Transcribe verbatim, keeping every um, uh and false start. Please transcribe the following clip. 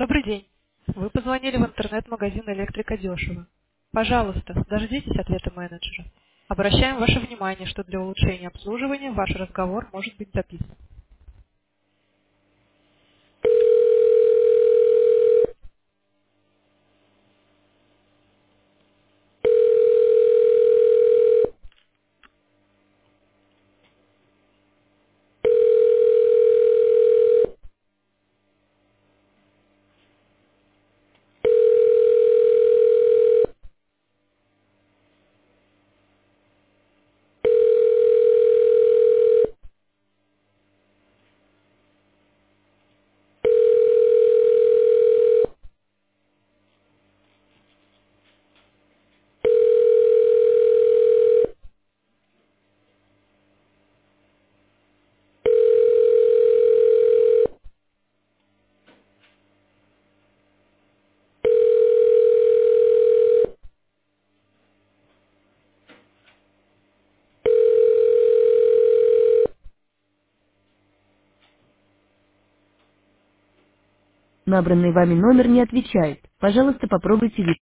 Добрый день. Вы позвонили в интернет-магазин «Электрика дешево». Пожалуйста, дождитесь ответа менеджера. Обращаем ваше внимание, что для улучшения обслуживания ваш разговор может быть записан. Набранный вами номер не отвечает. Пожалуйста, попробуйте